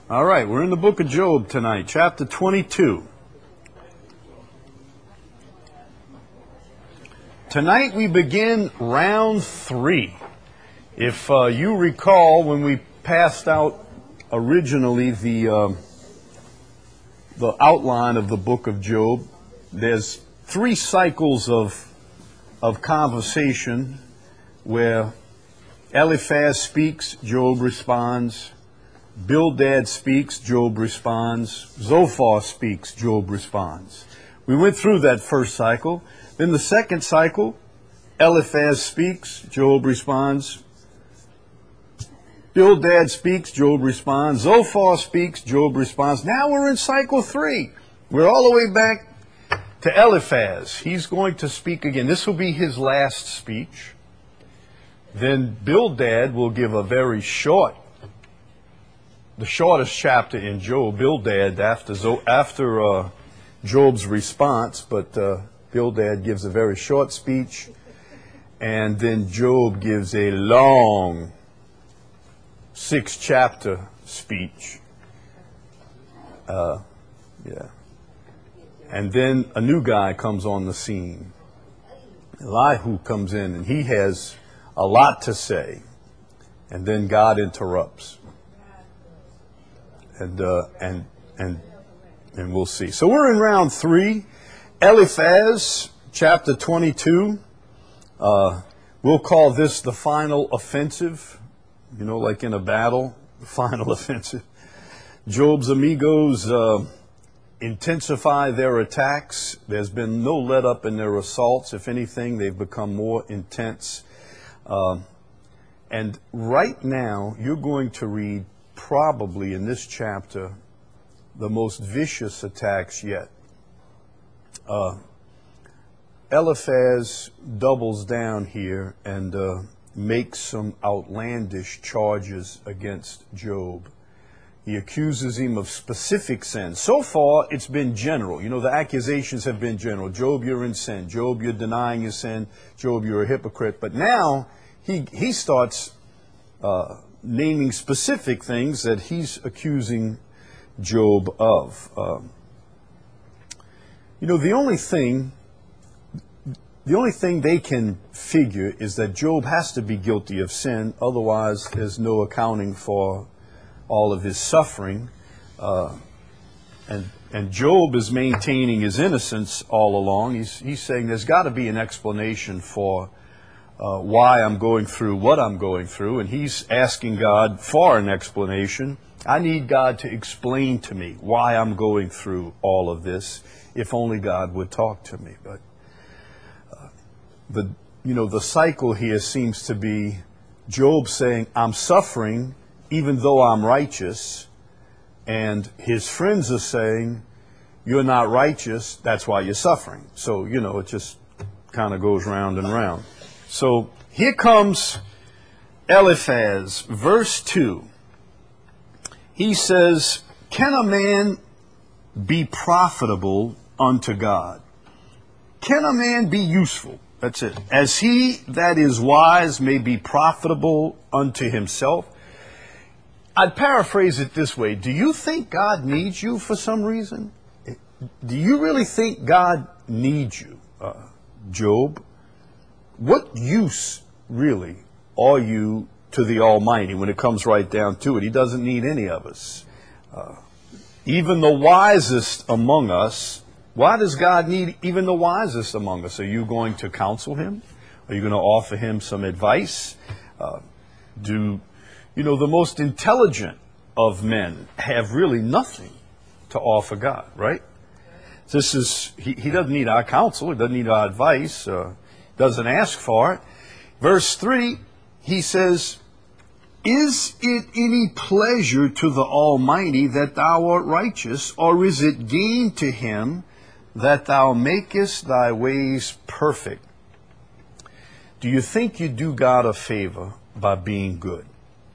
All right, we're in the book of Job tonight, chapter 22. Tonight we begin round 3. If you recall, when we passed out originally the outline of the book of Job, there's 3 cycles of conversation where Eliphaz speaks, Job responds. Bildad speaks, Job responds. Zophar speaks, Job responds. We went through that first cycle. Then the second cycle, Eliphaz speaks, Job responds. Bildad speaks, Job responds. Zophar speaks, Job responds. Now we're in cycle 3. We're all the way back to Eliphaz. He's going to speak again. This will be his last speech. Then Bildad will give a very short, the shortest chapter in Job, Bildad, after Job's response, but Bildad gives a very short speech, and then Job gives a long 6-chapter speech. And then a new guy comes on the scene. Elihu comes in, and he has a lot to say, and then God interrupts. And we'll see. So we're in round 3. Eliphaz, chapter 22. We'll call this the final offensive. You know, like in a battle, the final offensive. Job's amigos intensify their attacks. There's been no let up in their assaults. If anything, they've become more intense. And right now, you're going to read probably in this chapter the most vicious attacks yet. Eliphaz doubles down here and makes some outlandish charges against Job. He accuses him of specific sins. So far, it's been general. You know, the accusations have been general. Job, you're in sin. Job, you're denying your sin. Job, you're a hypocrite. But now he starts naming specific things that he's accusing Job of. You know, the only thing they can figure is that Job has to be guilty of sin. Otherwise, there's no accounting for all of his suffering. And Job is maintaining his innocence all along. He's saying there's got to be an explanation for why I'm going through what I'm going through, and he's asking God for an explanation. I need God to explain to me why I'm going through all of this. If only God would talk to me. But the cycle here seems to be Job saying, I'm suffering even though I'm righteous, and his friends are saying, you're not righteous, that's why you're suffering. So, it just kind of goes round and round. So here comes Eliphaz, verse 2. He says, can a man be profitable unto God? Can a man be useful? That's it. As he that is wise may be profitable unto himself. I'd paraphrase it this way. Do you think God needs you for some reason? Do you really think God needs you, Job? What use, really, are you to the Almighty when it comes right down to it? He doesn't need any of us. Even the wisest among us, why does God need even the wisest among us? Are you going to counsel him? Are you going to offer him some advice? The most intelligent of men have really nothing to offer God, right? He doesn't need our counsel. He doesn't need our advice. Doesn't ask for it. Verse 3, he says, is it any pleasure to the Almighty that thou art righteous, or is it gain to him that thou makest thy ways perfect? Do you think you do God a favor by being good?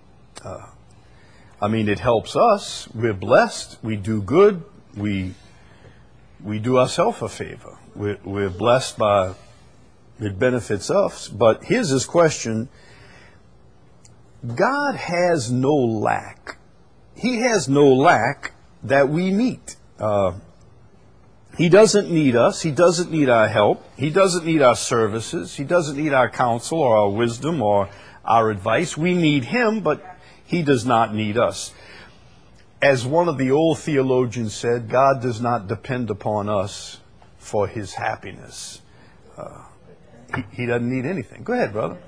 It helps us. We're blessed. We do good. We do ourselves a favor. We're blessed by it benefits us. But here's his question. God has no lack. He has no lack that we meet. He doesn't need us. He doesn't need our help. He doesn't need our services. He doesn't need our counsel or our wisdom or our advice. We need Him, but He does not need us. As one of the old theologians said, God does not depend upon us for His happiness. He doesn't need anything. Go ahead, brother.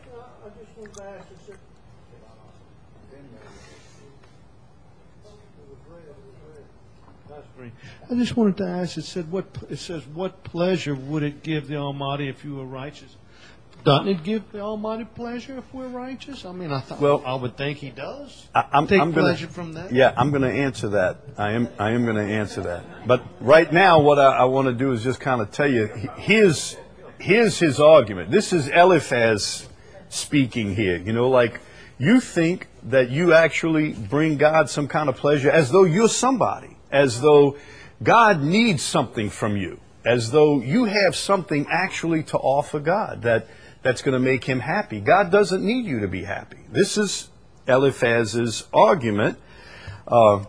I just wanted to ask. It says, "What pleasure would it give the Almighty if you were righteous?" Doesn't it give the Almighty pleasure if we're righteous? I mean, I would think He does. I'm pleasure from that. Yeah, I'm going to answer that. I am going to answer that. But right now, what I want to do is just kind of tell you. Here's his argument. This is Eliphaz speaking here. You know, like you think that you actually bring God some kind of pleasure as though you're somebody, as though God needs something from you, as though you have something actually to offer God that's going to make Him happy. God doesn't need you to be happy. This is Eliphaz's argument. The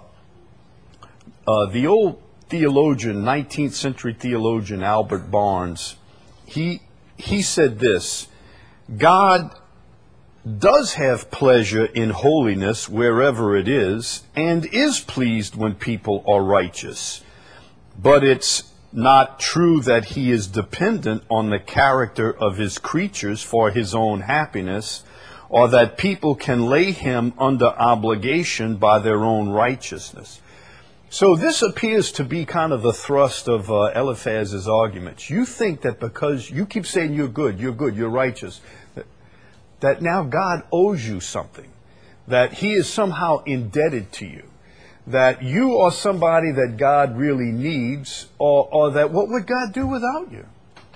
old theologian, 19th century theologian Albert Barnes, he said this: God does have pleasure in holiness wherever it is, and is pleased when people are righteous. But it's not true that He is dependent on the character of His creatures for His own happiness, or that people can lay Him under obligation by their own righteousness. So this appears to be kind of the thrust of Eliphaz's arguments. You think that because you keep saying you're good, you're righteous, that now God owes you something, that He is somehow indebted to you, that you are somebody that God really needs, or that what would God do without you?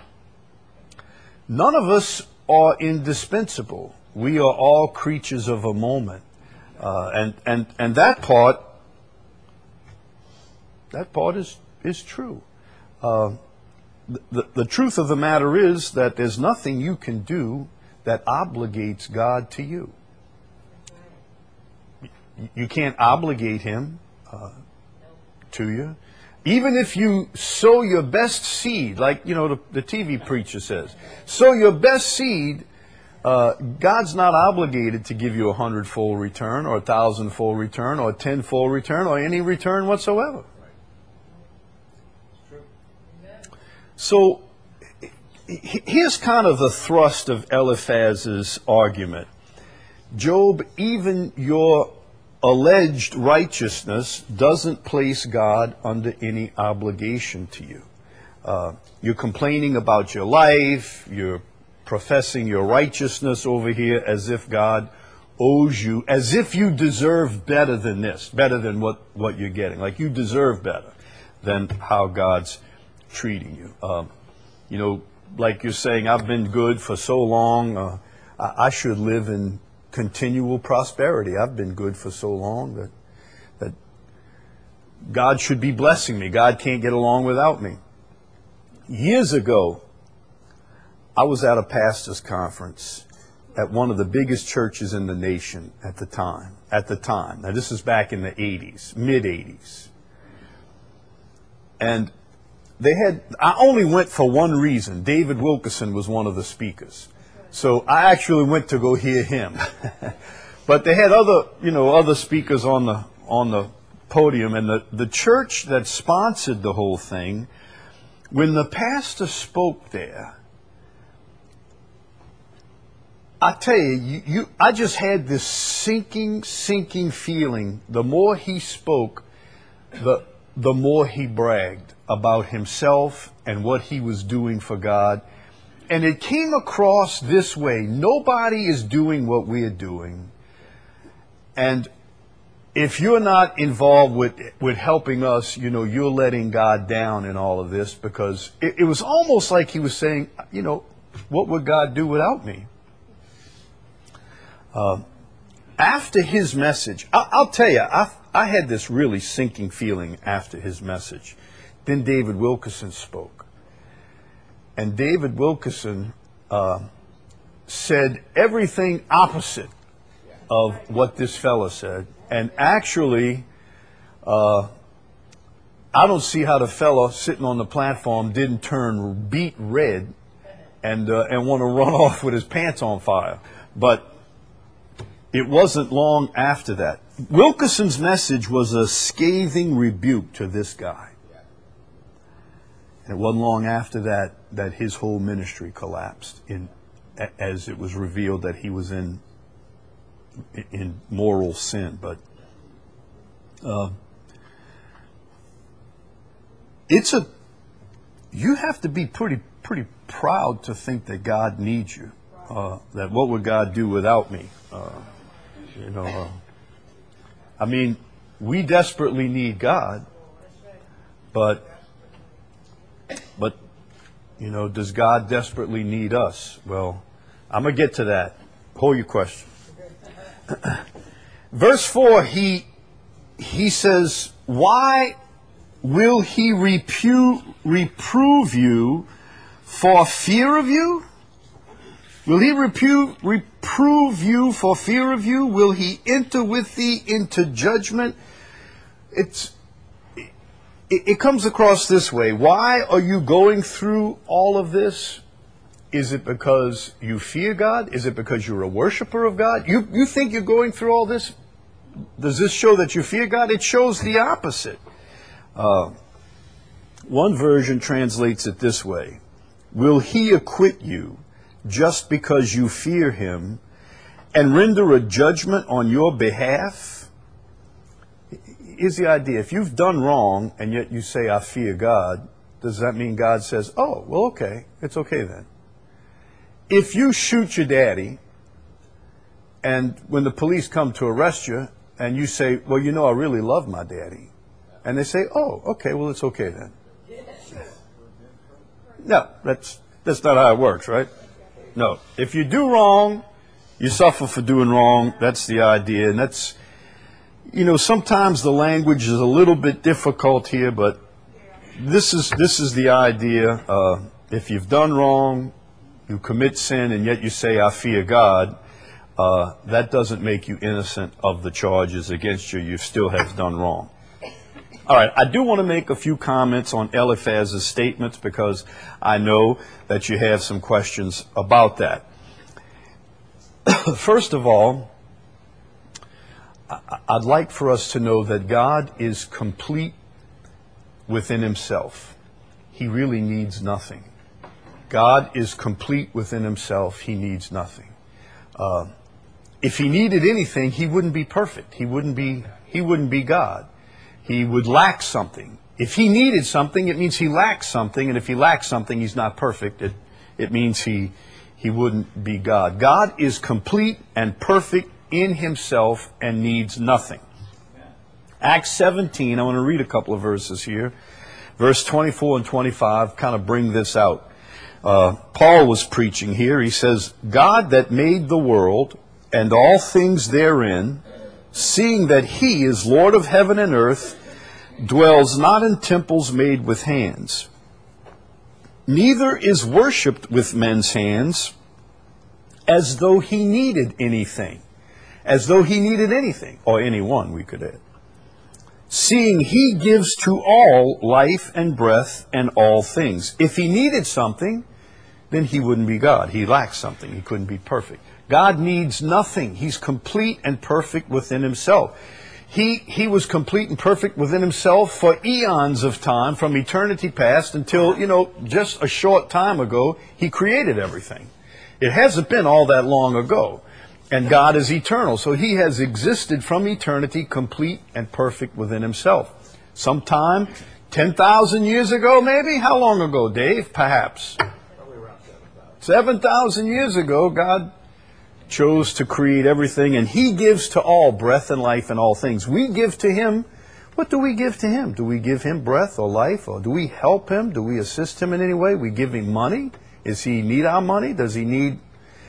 None of us are indispensable. We are all creatures of a moment. And that part is true. The truth of the matter is that there's nothing you can do that obligates God to you. You can't obligate Him to you. Even if you sow your best seed, like, you know, the TV preacher says, sow your best seed, God's not obligated to give you 100-fold return or 1,000-fold return or 10-fold return or any return whatsoever. So here's kind of the thrust of Eliphaz's argument. Job, even your alleged righteousness doesn't place God under any obligation to you. You're complaining about your life, you're professing your righteousness over here as if God owes you, as if you deserve better than this, better than what you're getting. Like you deserve better than how God's treating you. You know, like you're saying, I've been good for so long, I should live in continual prosperity. I've been good for so long that God should be blessing me. God can't get along without me. Years ago, I was at a pastor's conference at one of the biggest churches in the nation at the time. Now, this is back in the 80s, mid-80s. And I only went for one reason. David Wilkerson was one of the speakers. So I actually went to go hear him. But they had other speakers on the podium, and the church that sponsored the whole thing, when the pastor spoke there, I tell you, I just had this sinking feeling. The more he spoke, the more he bragged about himself and what he was doing for God. And it came across this way: nobody is doing what we're doing. And if you're not involved with helping us, you know, you're letting God down in all of this, because it was almost like he was saying, you know, what would God do without me? After his message, I'll tell you, I had this really sinking feeling after his message. Then David Wilkerson spoke. And David Wilkerson said everything opposite of what this fellow said. And actually, I don't see how the fellow sitting on the platform didn't turn beet red and want to run off with his pants on fire. But it wasn't long after that. Wilkerson's message was a scathing rebuke to this guy. And it wasn't long after that that his whole ministry collapsed as it was revealed that he was in moral sin. But you have to be pretty proud to think that God needs you. That what would God do without me? I mean, we desperately need God, but does God desperately need us? Well, I'm going to get to that. Hold your question. Verse 4, he says, why will he reprove you for fear of you? Will he reprove you for fear of you? Will he enter with thee into judgment? It comes across this way. Why are you going through all of this? Is it because you fear God? Is it because you're a worshiper of God? You think you're going through all this? Does this show that you fear God? It shows the opposite. One version translates it this way. Will he acquit you just because you fear him and render a judgment on your behalf? Here's the idea. If you've done wrong and yet you say, I fear God, does that mean God says, oh, well, okay, it's okay then? If you shoot your daddy and when the police come to arrest you and you say, well, I really love my daddy, and they say, oh, okay, well, it's okay then. No, that's not how it works, right? No. If you do wrong, you suffer for doing wrong. That's the idea. And that's, sometimes the language is a little bit difficult here, but this is the idea. If you've done wrong, you commit sin, and yet you say, I fear God, that doesn't make you innocent of the charges against you. You still have done wrong. All right, I do want to make a few comments on Eliphaz's statements because I know that you have some questions about that. First of all, I'd like for us to know that God is complete within himself. He really needs nothing. God is complete within himself. He needs nothing. If he needed anything, he wouldn't be perfect. He wouldn't be God. He would lack something. If he needed something, it means he lacks something. And if he lacks something, he's not perfect. It means he wouldn't be God. God is complete and perfect in himself and needs nothing. Acts 17, I want to read a couple of verses here. Verse 24 and 25 kind of bring this out. Paul was preaching here. He says, God that made the world and all things therein, seeing that he is Lord of heaven and earth, dwells not in temples made with hands, neither is worshipped with men's hands, as though he needed anything. As though he needed anything, or anyone, we could add. Seeing he gives to all life and breath and all things. If he needed something, then he wouldn't be God. He lacks something. He couldn't be perfect. God needs nothing. He's complete and perfect within himself. He was complete and perfect within himself for eons of time, from eternity past until, just a short time ago, he created everything. It hasn't been all that long ago. And God is eternal. So he has existed from eternity, complete and perfect within himself. Sometime 10,000 years ago, maybe? How long ago, Dave? Perhaps. Probably around 7,000 years ago, God chose to create everything, and he gives to all breath and life and all things. We give to him. What do we give to him? Do we give him breath or life? Or do we help him? Do we assist him in any way? We give him money? Does he need our money? Does he need...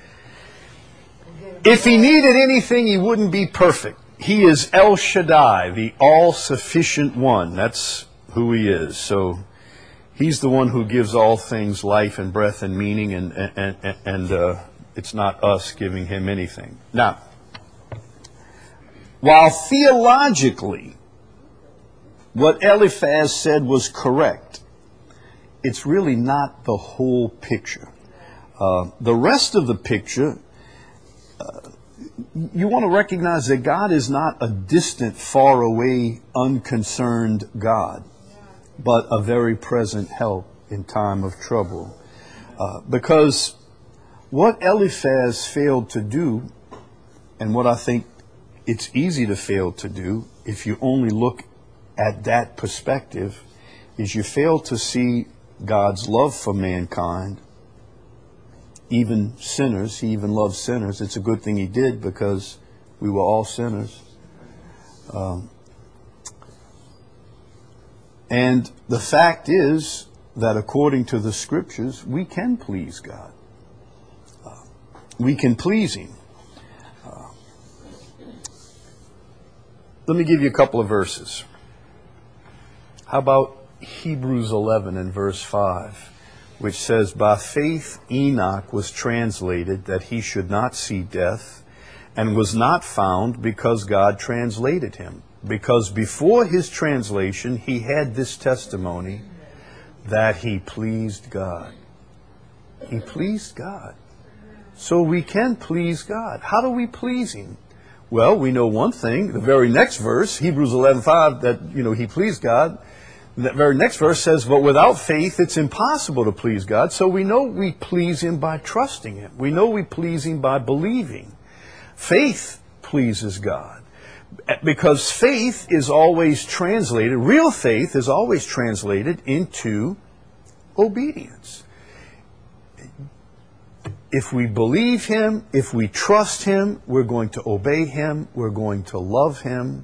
If he needed anything, he wouldn't be perfect. He is El Shaddai, the all-sufficient one. That's who he is. So he's the one who gives all things life and breath and meaning, and it's not us giving him anything. Now, while theologically what Eliphaz said was correct, it's really not the whole picture. The rest of the picture, you want to recognize that God is not a distant, far away, unconcerned God, but a very present help in time of trouble. Because what Eliphaz failed to do, and what I think it's easy to fail to do if you only look at that perspective, is you fail to see God's love for mankind, even sinners. He even loved sinners. It's a good thing He did, because we were all sinners. And the fact is that according to the Scriptures, we can please God. We can please Him. Let me give you a couple of verses. How about Hebrews 11 and verse 5, which says, "By faith Enoch was translated that he should not see death, and was not found because God translated him. Because before his translation he had this testimony, that he pleased God." He pleased God. So we can please God. How do we please Him? Well, we know one thing. The very next verse, Hebrews 11:5, that, He pleased God. That very next verse says, "But without faith it's impossible to please God." So we know we please Him by trusting Him. We know we please Him by believing. Faith pleases God. Because faith is always translated, real faith is always translated into obedience. If we believe Him, if we trust Him, we're going to obey Him, we're going to love Him.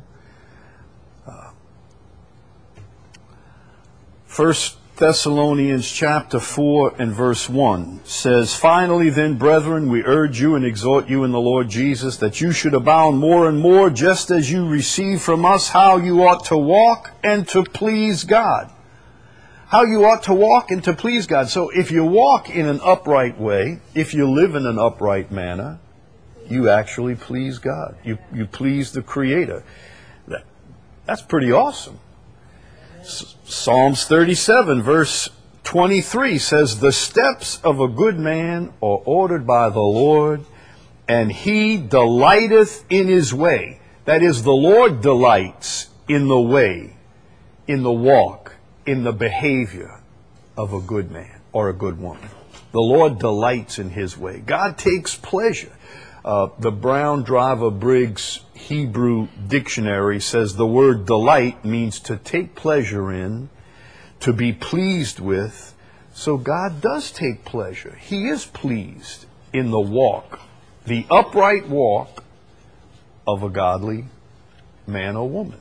1 Thessalonians chapter 4 and verse 1 says, "Finally then, brethren, we urge you and exhort you in the Lord Jesus, that you should abound more and more, just as you receive from us how you ought to walk and to please God." How you ought to walk and to please God. So if you walk in an upright way, if you live in an upright manner, you actually please God. You please the Creator. That's pretty awesome. Psalms 37 verse 23 says, "The steps of a good man are ordered by the Lord, and he delighteth in his way." That is, the Lord delights in the way, in the walk, in the behavior of a good man or a good woman. The Lord delights in His way. God takes pleasure. The Brown Driver Briggs Hebrew Dictionary says the word delight means to take pleasure in, to be pleased with. So God does take pleasure. He is pleased in the walk, the upright walk of a godly man or woman.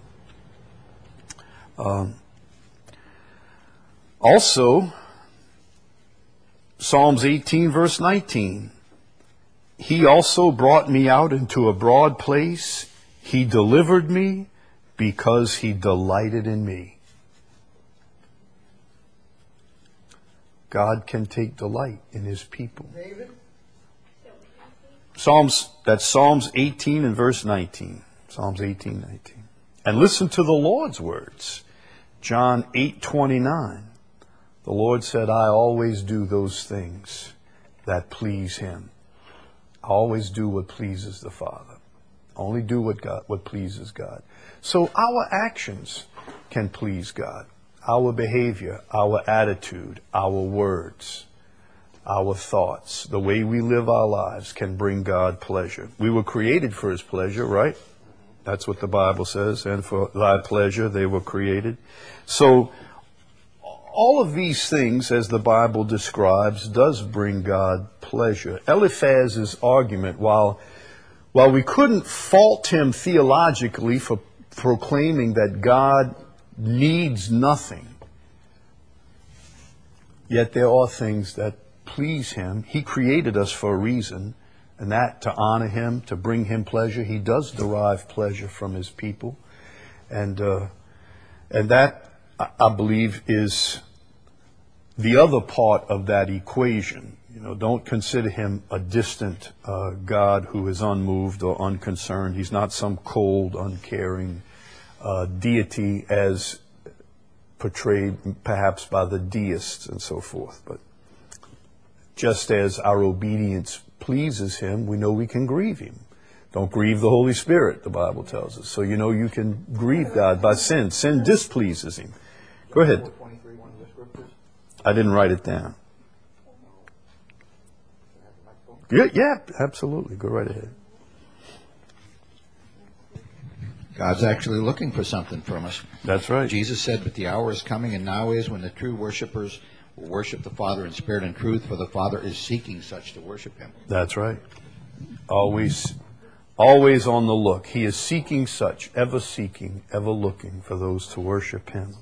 Also, Psalms 18 verse 19, "He also brought me out into a broad place. He delivered me because He delighted in me." God can take delight in His people. That's Psalms 18 and verse 19. Psalms 18:19. And listen to the Lord's words. John 8:29. The Lord said, "I always do those things that please Him." I always do what pleases the Father. Only do what pleases God. So our actions can please God. Our behavior, our attitude, our words, our thoughts, the way we live our lives can bring God pleasure. We were created for His pleasure, right? That's what the Bible says. "And for Thy pleasure they were created." So all of these things, as the Bible describes, does bring God pleasure. Eliphaz's argument, while we couldn't fault him theologically for proclaiming that God needs nothing, yet there are things that please Him. He created us for a reason, and that to honor Him, to bring Him pleasure. He does derive pleasure from His people, and that, I believe, is the other part of that equation. Don't consider Him a distant God who is unmoved or unconcerned. He's not some cold, uncaring deity as portrayed perhaps by the deists and so forth. But just as our obedience pleases him, we know we can grieve him. Don't grieve the Holy Spirit, the Bible tells us. So you know you can grieve God by sin. Sin displeases him. Go ahead. I didn't write it down. Yeah, absolutely. Go right ahead. God's actually looking for something from us. That's right. Jesus said, but the hour is coming and now is when the true worshipers will worship the Father in spirit and truth, for the Father is seeking such to worship him. That's right. Always on the look. He is seeking such, ever seeking, ever looking for those to worship him.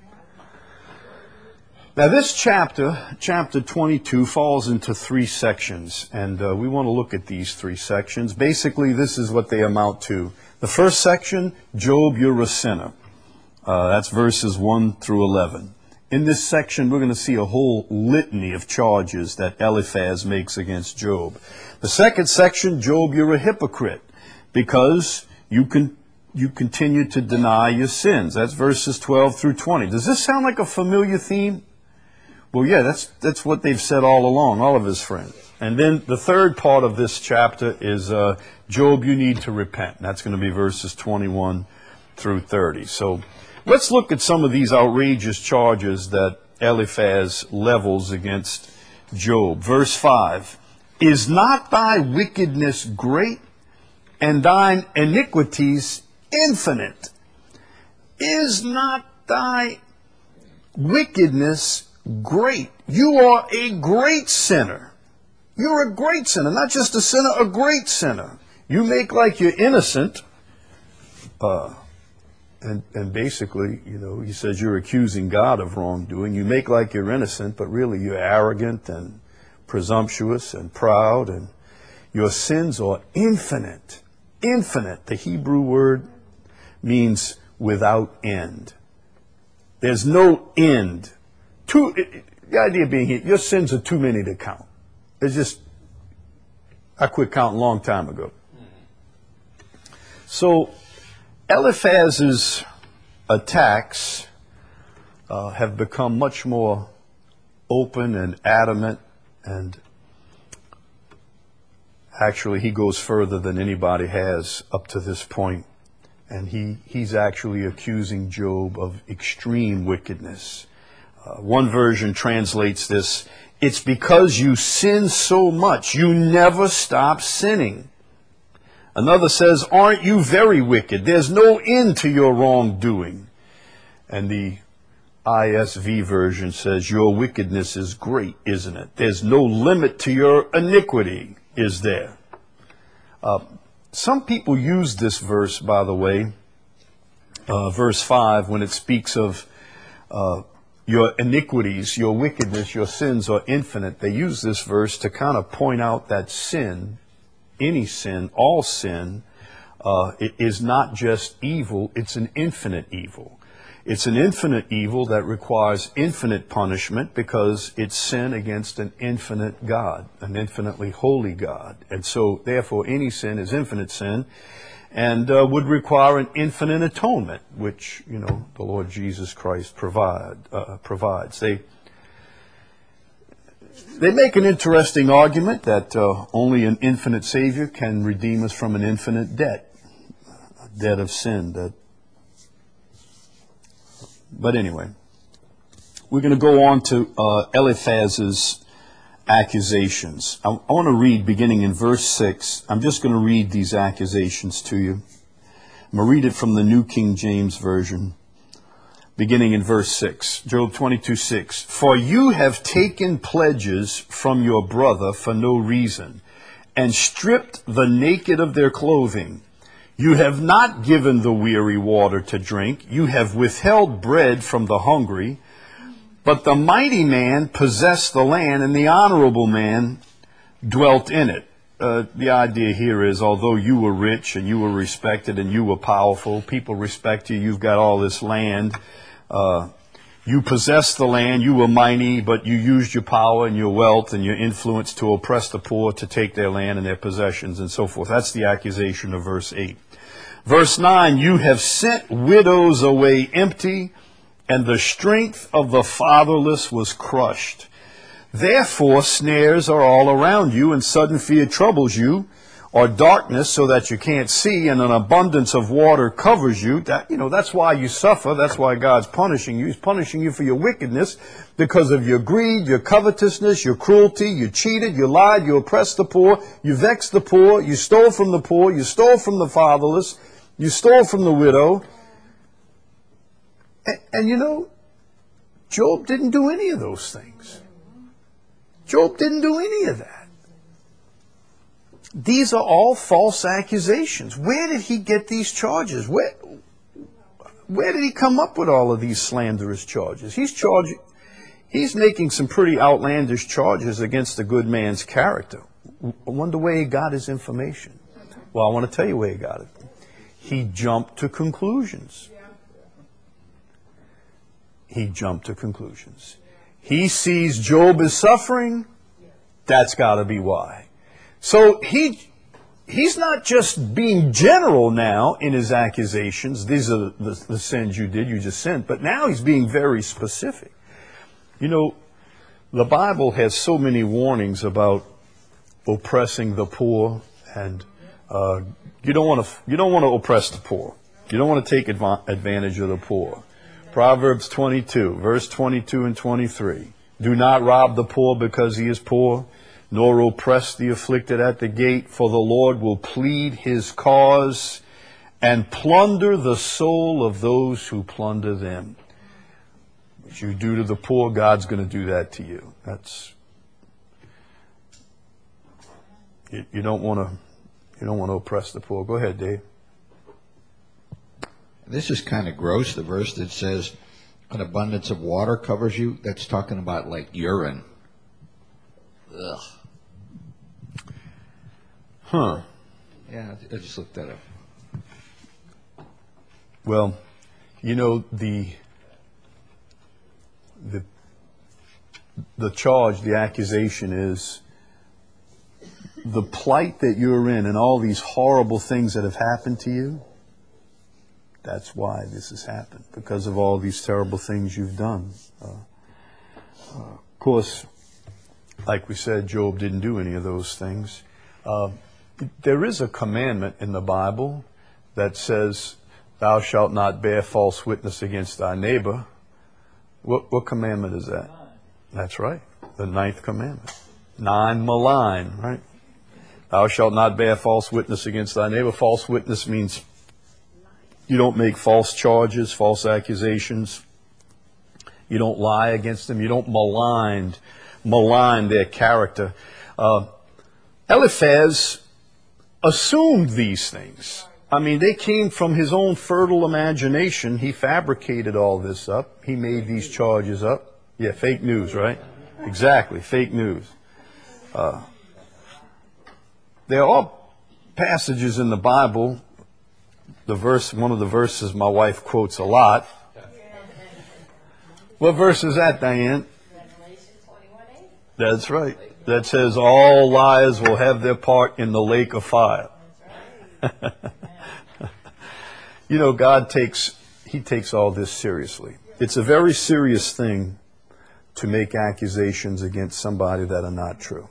Now this chapter 22, falls into 3 sections, and we want to look at these 3 sections. Basically, this is what they amount to. The first section, Job, you're a sinner. That's verses 1 through 11. In this section, we're going to see a whole litany of charges that Eliphaz makes against Job. The second section, Job, you're a hypocrite because you continue to deny your sins. That's verses 12 through 20. Does this sound like a familiar theme? Well, yeah, that's what they've said all along, all of his friends. And then the third part of this chapter is, Job, you need to repent. And that's going to be verses 21 through 30. So let's look at some of these outrageous charges that Eliphaz levels against Job. Verse 5, is not thy wickedness great, and thine iniquities infinite? Is not thy wickedness great? You are a great sinner. You're a great sinner. Not just a sinner, a great sinner. You make like you're innocent. And basically, you know, he says you're accusing God of wrongdoing. You make like you're innocent, but really you're arrogant and presumptuous and proud. And your sins are infinite. Infinite. The Hebrew word means without end. There's no end. The idea being here, your sins are too many to count. It's just, I quit counting a long time ago. So Eliphaz's attacks have become much more open and adamant, and actually he goes further than anybody has up to this point. And he's actually accusing Job of extreme wickedness. One version translates this, it's because you sin so much, you never stop sinning. Another says, aren't you very wicked? There's no end to your wrongdoing. And the ISV version says, your wickedness is great, isn't it? There's no limit to your iniquity, is there? Some people use this verse, by the way, verse 5, when it speaks of your iniquities, your wickedness, your sins are infinite. They use this verse to kind of point out that sin, any sin, all sin, it is not just evil, it's an infinite evil. It's an infinite evil that requires infinite punishment because it's sin against an infinite God, an infinitely holy God. And so, therefore, any sin is infinite sin and would require an infinite atonement, which, you know, the Lord Jesus Christ provides. They make an interesting argument that only an infinite Savior can redeem us from an infinite debt, a debt of sin. But anyway, we're going to go on to Eliphaz's accusations. I want to read beginning in verse 6. I'm just going to read these accusations to you. I'm going to read it from the New King James Version, beginning in verse 6. Job 22:6. For you have taken pledges from your brother for no reason, and stripped the naked of their clothing. You have not given the weary water to drink. You have withheld bread from the hungry. But the mighty man possessed the land, and the honorable man dwelt in it. The idea here is, although you were rich and you were respected and you were powerful, people respect you, you've got all this land. You possessed the land, you were mighty, but you used your power and your wealth and your influence to oppress the poor, to take their land and their possessions and so forth. That's the accusation of verse 8. Verse 9, you have sent widows away empty, and the strength of the fatherless was crushed. Therefore snares are all around you, and sudden fear troubles you, or darkness so that you can't see, and an abundance of water covers you. That's why you suffer. That's why God's punishing you. He's punishing you for your wickedness because of your greed, your covetousness, your cruelty. You cheated, you lied, you oppressed the poor, you vexed the poor, you stole from the poor, you stole from the fatherless, you stole from the widow. And Job didn't do any of those things. Job didn't do any of that. These are all false accusations. Where did he get these charges? Where did he come up with all of these slanderous charges? He's making some pretty outlandish charges against the good man's character. I wonder where he got his information. Well, I want to tell you where he got it. He jumped to conclusions. He sees Job is suffering. That's got to be why. So he's not just being general now in his accusations. These are the sins you did, you just sinned. But now he's being very specific. The Bible has so many warnings about oppressing the poor, and you don't want to oppress the poor. You don't want to take advantage of the poor. Proverbs 22, verse 22 and 23. Do not rob the poor because he is poor, nor oppress the afflicted at the gate, for the Lord will plead his cause and plunder the soul of those who plunder them. What you do to the poor, God's going to do that to you. You don't want to oppress the poor. Go ahead, Dave. This is kind of gross, the verse that says an abundance of water covers you. That's talking about like urine. Ugh. Huh. Yeah, I just looked that up. Well, the charge, the accusation is the plight that you're in and all these horrible things that have happened to you. That's why this has happened, because of all these terrible things you've done. Of course, like we said, Job didn't do any of those things. There is a commandment in the Bible that says, thou shalt not bear false witness against thy neighbor. What commandment is that? That's right, the 9th commandment. 9, malign, right? Thou shalt not bear false witness against thy neighbor. False witness means you don't make false charges, false accusations. You don't lie against them. You don't malign their character. Eliphaz assumed these things. I mean, they came from his own fertile imagination. He fabricated all this up. He made these charges up. Yeah, fake news, right? Exactly, fake news. There are passages in the Bible. One of the verses my wife quotes a lot. What verse is that, Diane? Revelation 21:8. That's right. That says all liars will have their part in the lake of fire. That's right. God takes all this seriously. It's a very serious thing to make accusations against somebody that are not true.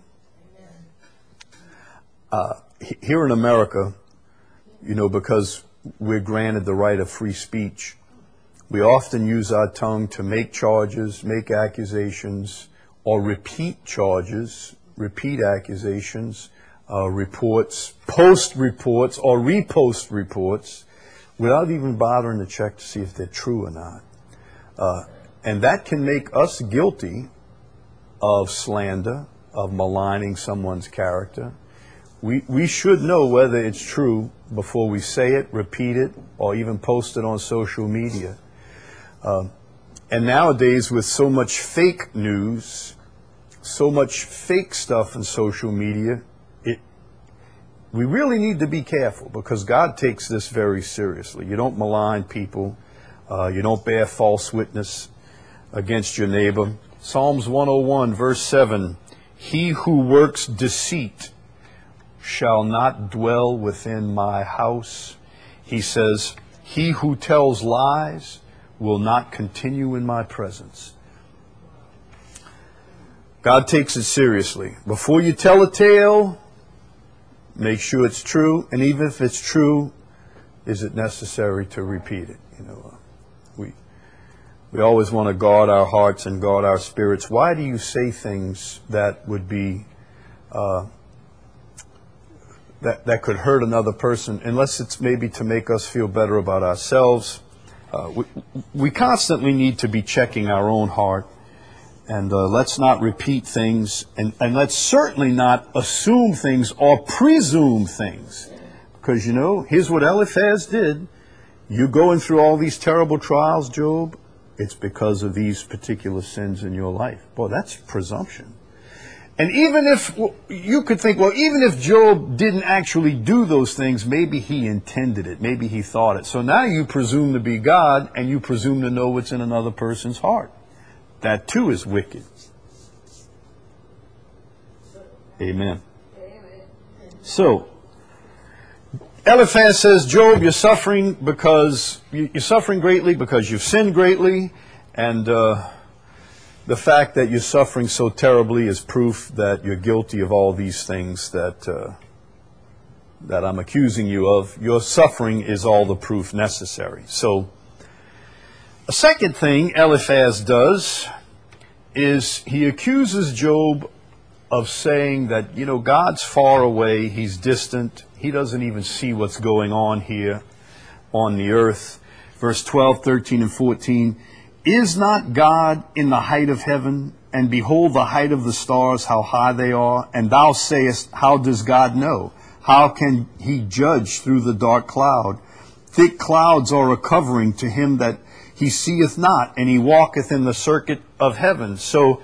Here in America, because we're granted the right of free speech, we often use our tongue to make charges, make accusations, or repeat charges, repeat accusations, reports, post reports, or repost reports, without even bothering to check to see if they're true or not. And that can make us guilty of slander, of maligning someone's character. We should know whether it's true before we say it, repeat it, or even post it on social media. And nowadays, with so much fake news, so much fake stuff in social media, we really need to be careful, because God takes this very seriously. You don't malign people. You don't bear false witness against your neighbor. Psalms 101, verse 7, he who works deceit shall not dwell within my house. He says, he who tells lies will not continue in my presence. God takes it seriously. Before you tell a tale, make sure it's true. And even if it's true, is it necessary to repeat it? We always want to guard our hearts and guard our spirits. Why do you say things that would be that could hurt another person, unless it's maybe to make us feel better about ourselves? We constantly need to be checking our own heart, and let's not repeat things, and let's certainly not assume things or presume things. Because, here's what Eliphaz did. You're going through all these terrible trials, Job. It's because of these particular sins in your life. Boy, that's presumption. And even if you could think, well, even if Job didn't actually do those things, maybe he intended it. Maybe he thought it. So now you presume to be God, and you presume to know what's in another person's heart. That too is wicked. Amen. So, Eliphaz says, Job, you're suffering greatly because you've sinned greatly, and the fact that you're suffering so terribly is proof that you're guilty of all these things that I'm accusing you of. Your suffering is all the proof necessary. So, a second thing Eliphaz does is he accuses Job of saying that, God's far away, he's distant, he doesn't even see what's going on here on the earth. Verse 12, 13, and 14, is not God in the height of heaven? And behold the height of the stars, how high they are. And thou sayest, how does God know? How can he judge through the dark cloud? Thick clouds are a covering to him that he seeth not, and he walketh in the circuit of heaven. So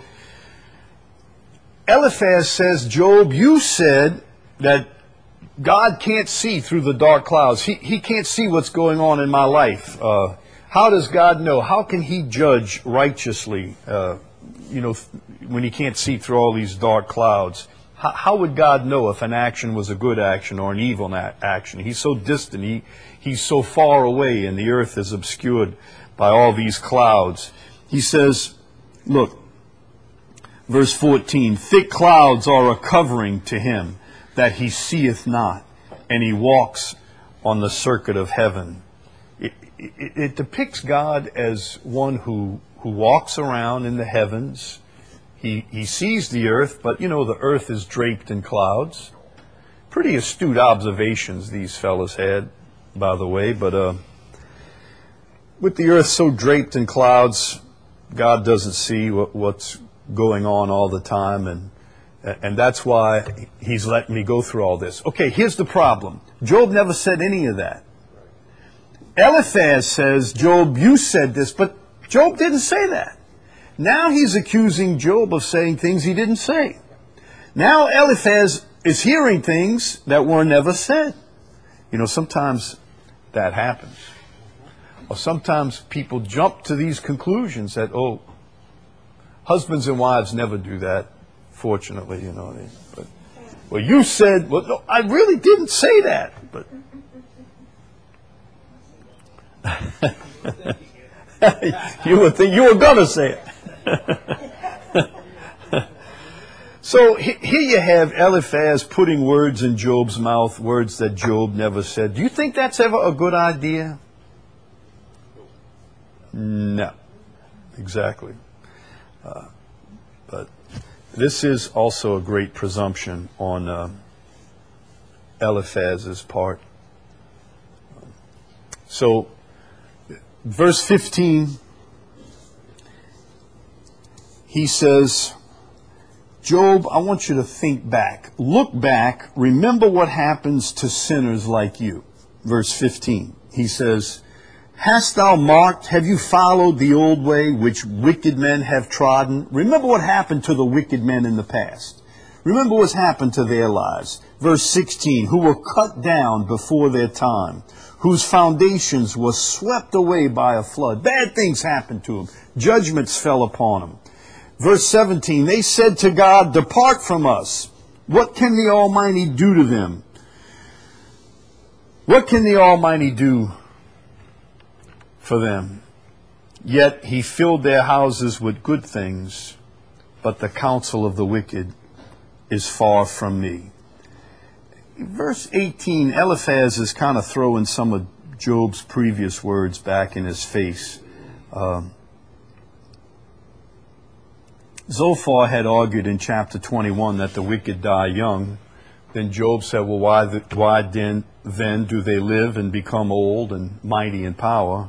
Eliphaz says, Job, you said that God can't see through the dark clouds. He can't see what's going on in my life. How does God know? How can he judge righteously, when he can't see through all these dark clouds? How would God know if an action was a good action or an evil action? He's so distant. He's so far away, and the earth is obscured by all these clouds. He says, look, verse 14, thick clouds are a covering to him that he seeth not, and he walks on the circuit of heaven. It depicts God as one who walks around in the heavens. He sees the earth, but the earth is draped in clouds. Pretty astute observations these fellas had, by the way, but with the earth so draped in clouds, God doesn't see what's going on all the time, and that's why he's letting me go through all this. Okay, here's the problem. Job never said any of that. Eliphaz says, Job, you said this, but Job didn't say that. Now he's accusing Job of saying things he didn't say. Now Eliphaz is hearing things that were never said. Sometimes that happens. Or sometimes people jump to these conclusions that, husbands and wives never do that, fortunately, But, well, you said, well, no, I really didn't say that. But you would think you were going to say it. So here you have Eliphaz putting words in Job's mouth, words that Job never said. Do you think that's ever a good idea? No. Exactly. But this is also a great presumption on Eliphaz's part. So, verse 15, he says, Job, I want you to think back. Look back. Remember what happens to sinners like you. Verse 15, he says, hast thou marked, have you followed the old way which wicked men have trodden? Remember what happened to the wicked men in the past. Remember what's happened to their lives. Verse 16, who were cut down before their time, whose foundations were swept away by a flood. Bad things happened to them. Judgments fell upon them. Verse 17, they said to God, depart from us. What can the Almighty do to them? What can the Almighty do for them? Yet he filled their houses with good things, but the counsel of the wicked is far from me. Verse 18, Eliphaz is kind of throwing some of Job's previous words back in his face. Zophar had argued in chapter 21 that the wicked die young. Then Job said, well, why then do they live and become old and mighty in power?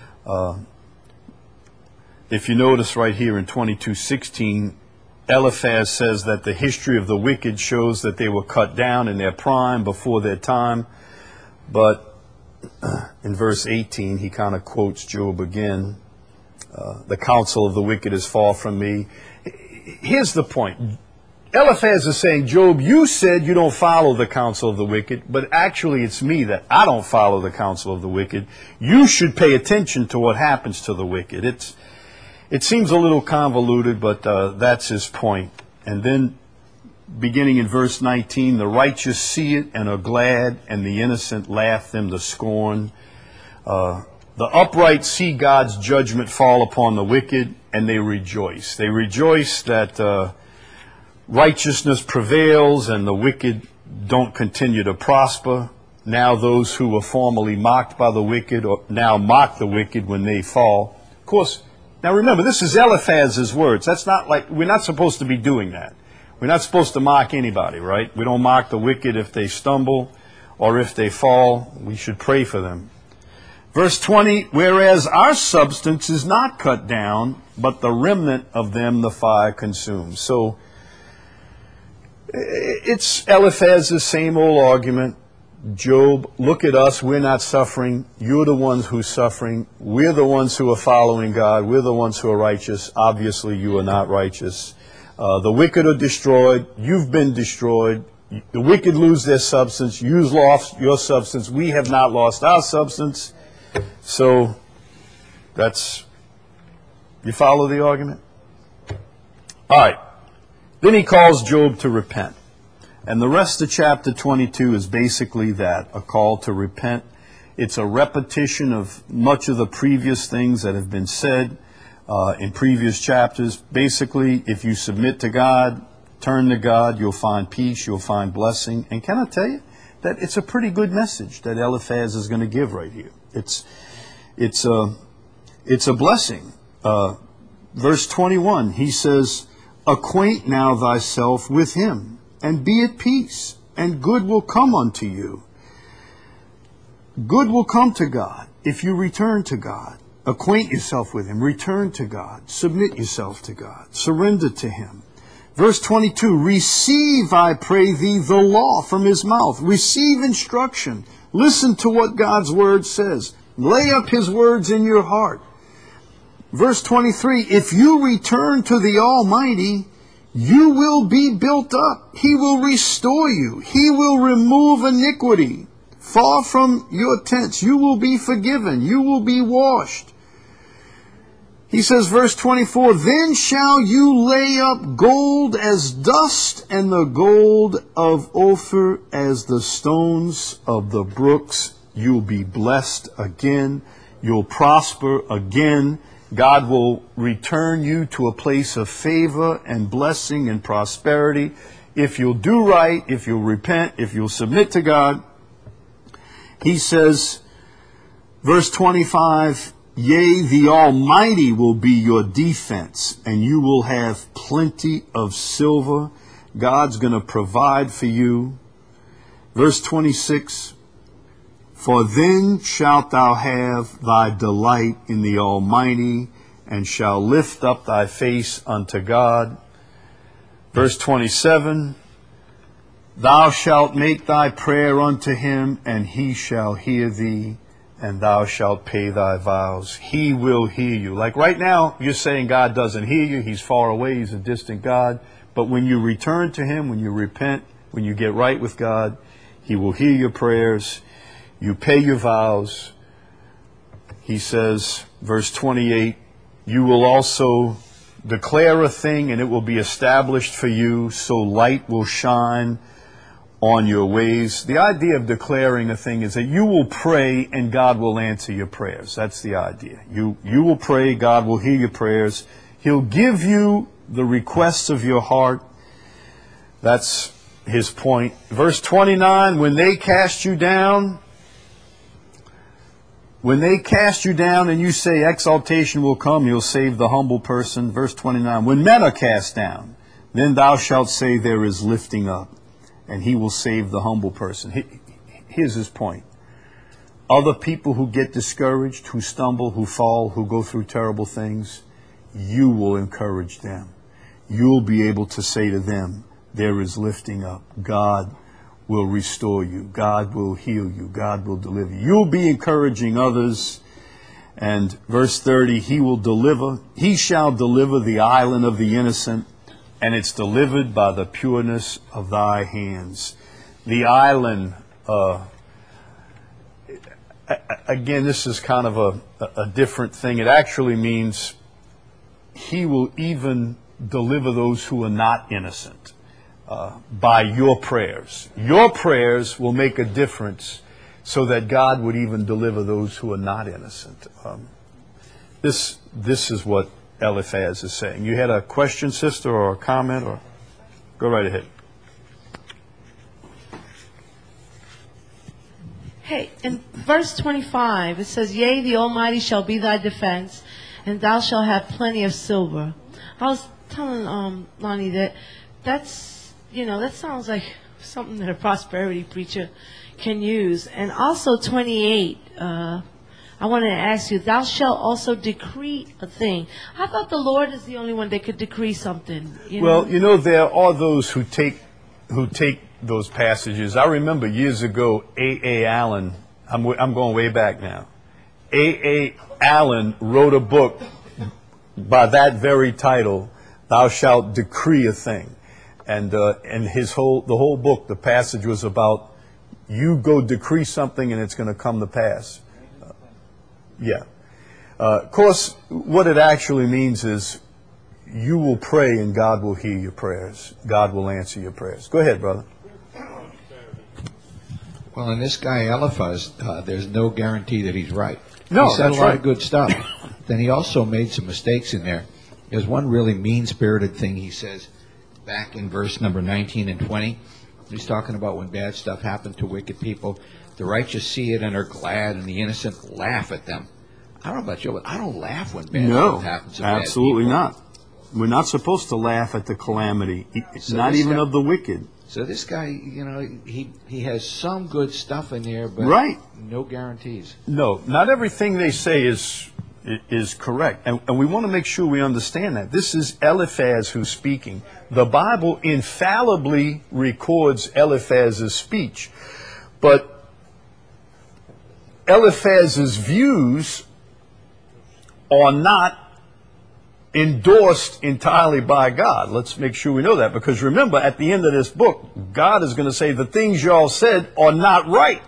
If you notice right here in 22:16, Eliphaz says that the history of the wicked shows that they were cut down in their prime before their time. But in verse 18, he kind of quotes Job again. The counsel of the wicked is far from me. Here's the point. Eliphaz is saying, Job, you said you don't follow the counsel of the wicked, but actually it's me that I don't follow the counsel of the wicked. You should pay attention to what happens to the wicked. It seems a little convoluted, but that's his point. And then, beginning in verse 19, the righteous see it and are glad, and the innocent laugh them to scorn. The upright see God's judgment fall upon the wicked, and they rejoice. They rejoice that righteousness prevails and the wicked don't continue to prosper. Now those who were formerly mocked by the wicked now mock the wicked when they fall. Of course, now remember, this is Eliphaz's words. That's not like, we're not supposed to be doing that. We're not supposed to mock anybody, right? We don't mock the wicked if they stumble or if they fall. We should pray for them. Verse 20, whereas our substance is not cut down, but the remnant of them the fire consumes. So, it's Eliphaz's same old argument. Job, look at us, we're not suffering. You're the ones who's suffering. We're the ones who are following God. We're the ones who are righteous. Obviously, you are not righteous. The wicked are destroyed. You've been destroyed. The wicked lose their substance. You've lost your substance. We have not lost our substance. So, you follow the argument? All right. Then he calls Job to repent. And the rest of chapter 22 is basically that, a call to repent. It's a repetition of much of the previous things that have been said in previous chapters. Basically, if you submit to God, turn to God, you'll find peace, you'll find blessing. And can I tell you that it's a pretty good message that Eliphaz is going to give right here. It's a blessing. Verse 21, he says, acquaint now thyself with him, and be at peace, and good will come unto you. Good will come to God if you return to God. Acquaint yourself with him, return to God, submit yourself to God, surrender to him. Verse 22, receive, I pray thee, the law from his mouth. Receive instruction. Listen to what God's word says. Lay up his words in your heart. Verse 23, if you return to the Almighty, you will be built up. He will restore you. He will remove iniquity. Far from your tents, you will be forgiven. You will be washed. He says, verse 24, then shall you lay up gold as dust, and the gold of Ophir as the stones of the brooks. You'll be blessed again. You'll prosper again. God will return you to a place of favor and blessing and prosperity. If you'll do right, if you'll repent, if you'll submit to God. He says, verse 25, yea, the Almighty will be your defense, and you will have plenty of silver. God's going to provide for you. Verse 26, for then shalt thou have thy delight in the Almighty, and shall lift up thy face unto God. Verse 27, thou shalt make thy prayer unto him, and he shall hear thee, and thou shalt pay thy vows. He will hear you. Like right now, you're saying God doesn't hear you. He's far away. He's a distant God. But when you return to him, when you repent, when you get right with God, he will hear your prayers. You pay your vows. He says, verse 28, you will also declare a thing, and it will be established for you, so light will shine on your ways. The idea of declaring a thing is that you will pray and God will answer your prayers. That's the idea. You will pray, God will hear your prayers. He'll give you the requests of your heart. That's his point. Verse 29, when they cast you down and you say exaltation will come, you'll save the humble person. Verse 29, when men are cast down, then thou shalt say there is lifting up, and he will save the humble person. Here's his point. Other people who get discouraged, who stumble, who fall, who go through terrible things, you will encourage them. You'll be able to say to them, there is lifting up. God will restore you. God will heal you. God will deliver you. You'll be encouraging others. And verse 30, he shall deliver the island of the innocent, and it's delivered by the pureness of thy hands. The island, again, this is kind of a different thing. It actually means he will even deliver those who are not innocent by your prayers. Your prayers will make a difference so that God would even deliver those who are not innocent. This is what Eliphaz is saying. You had a question, sister, or a comment? Or go right ahead. Hey, in verse 25, it says, yea, the Almighty shall be thy defense, and thou shalt have plenty of silver. I was telling Lonnie that that sounds like something that a prosperity preacher can use. And also 28, I wanted to ask you, thou shalt also decree a thing. I thought the Lord is the only one that could decree something. There are those who take those passages. I remember years ago, A.A. Allen, I'm going way back now. A.A. Allen wrote a book by that very title, Thou Shalt Decree a Thing. And the whole book, the passage was about you go decree something and it's going to come to pass. Of course, what it actually means is you will pray and God will hear your prayers. God will answer your prayers. Go ahead, brother. Well, in this guy Eliphaz, there's no guarantee that he's right. No, he said that's a lot right. of good stuff. Then he also made some mistakes in there. There's one really mean-spirited thing he says back in verse number 19 and 20. He's talking about when bad stuff happens to wicked people. The righteous see it and are glad, and the innocent laugh at them. I don't know about you, but I don't laugh when bad stuff happens to bad people. Absolutely not. We're not supposed to laugh at the calamity. It's not even of the wicked. So this guy, he has some good stuff in there, but no guarantees. No, not everything they say is correct. And we want to make sure we understand that. This is Eliphaz who's speaking. The Bible infallibly records Eliphaz's speech. But Eliphaz's views are not endorsed entirely by God. Let's make sure we know that, because remember, at the end of this book, God is going to say the things y'all said are not right.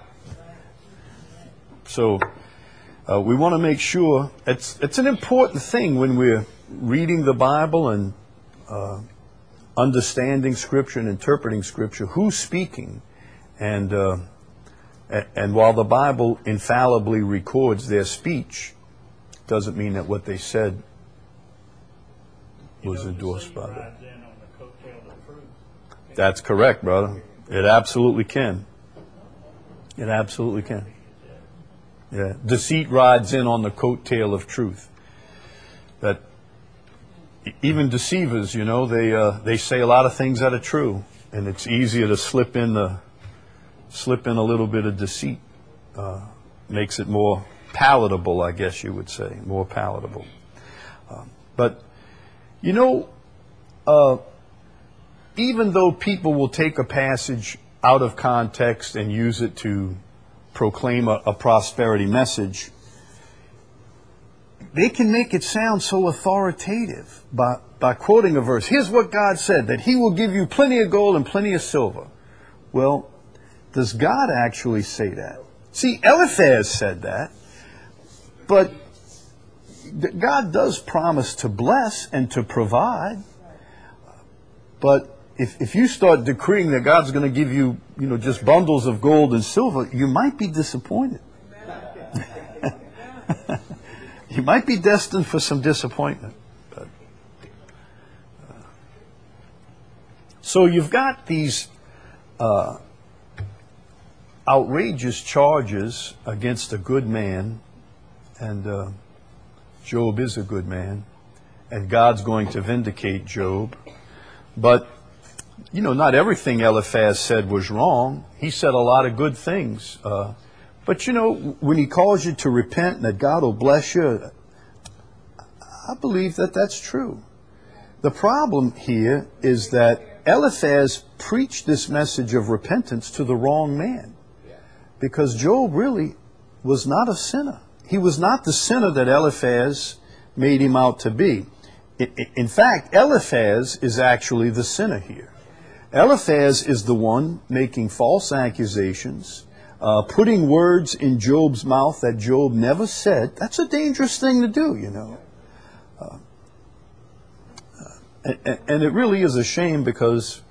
So we want to make sure it's an important thing when we're reading the Bible and understanding Scripture and interpreting Scripture, who's speaking. And while the Bible infallibly records their speech, doesn't mean that what they said was endorsed by them. That's correct, brother. It absolutely can. It absolutely can. Yeah. Deceit rides in on the coattail of truth. That even deceivers, they say a lot of things that are true, and it's easier to slip in a little bit of deceit. Makes it more palatable, I guess you would say, more palatable. But even though people will take a passage out of context and use it to proclaim a prosperity message, they can make it sound so authoritative by quoting a verse. Here's what God said, that He will give you plenty of gold and plenty of silver. Well, does God actually say that? See, Eliphaz said that, but God does promise to bless and to provide, but if you start decreeing that God's going to give you, just bundles of gold and silver, you might be disappointed. You might be destined for some disappointment. So you've got these outrageous charges against a good man, and Job is a good man, and God's going to vindicate Job. But, not everything Eliphaz said was wrong. He said a lot of good things. But, when he calls you to repent and that God will bless you, I believe that that's true. The problem here is that Eliphaz preached this message of repentance to the wrong man, because Job really was not a sinner. He was not the sinner that Eliphaz made him out to be. In fact, Eliphaz is actually the sinner here. Eliphaz is the one making false accusations, putting words in Job's mouth that Job never said. That's a dangerous thing to do, And it really is a shame, because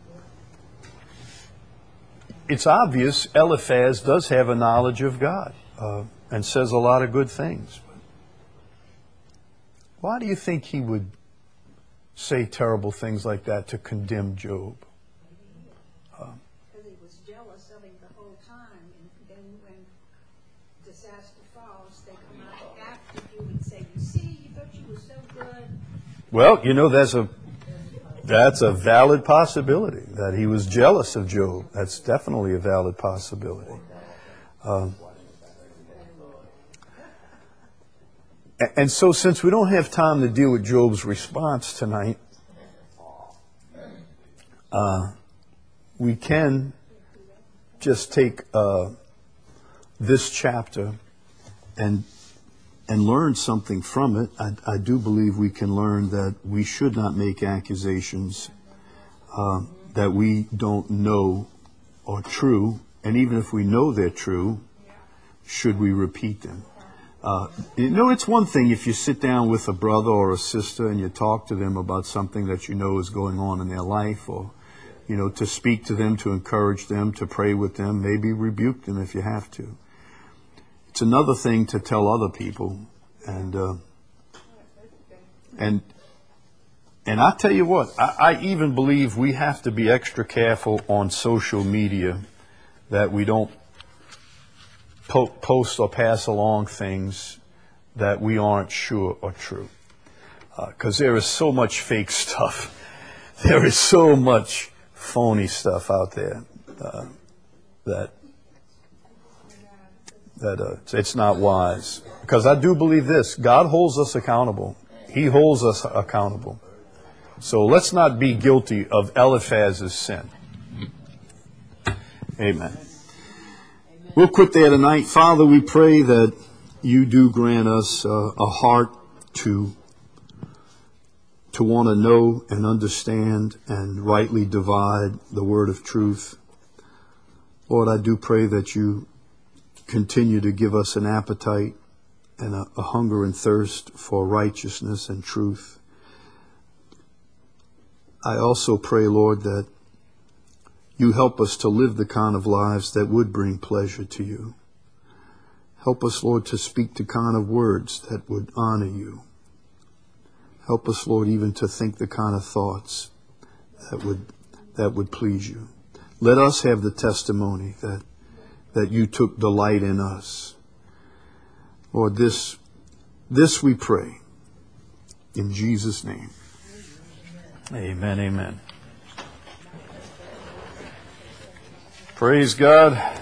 it's obvious Eliphaz does have a knowledge of God and says a lot of good things. Why do you think he would say terrible things like that to condemn Job? Because he was jealous of him the whole time, and then when disaster falls, they come out after you and say, "You see, you thought you were so good." Well, that's a valid possibility, that he was jealous of Job. That's definitely a valid possibility. And so, since we don't have time to deal with Job's response tonight, we can just take this chapter and learn something from it. I do believe we can learn that we should not make accusations that we don't know are true. And even if we know they're true, should we repeat them? It's one thing if you sit down with a brother or a sister and you talk to them about something that you know is going on in their life, or, to speak to them, to encourage them, to pray with them, maybe rebuke them if you have to. It's another thing to tell other people, and I tell you what, I even believe we have to be extra careful on social media that we don't post or pass along things that we aren't sure are true, because there is so much fake stuff. There is so much phony stuff out there that it's not wise. Because I do believe this: God holds us accountable. He holds us accountable. So let's not be guilty of Eliphaz's sin. Amen. We'll quit there tonight. Father, we pray that you do grant us a heart to want to know and understand and rightly divide the word of truth. Lord, I do pray that you continue to give us an appetite and a hunger and thirst for righteousness and truth. I also pray, Lord, that you help us to live the kind of lives that would bring pleasure to you. Help us, Lord, to speak the kind of words that would honor you. Help us, Lord, even to think the kind of thoughts that would please you. Let us have the testimony that you took delight in us. Lord, this we pray in Jesus' name. Amen, amen. Praise God.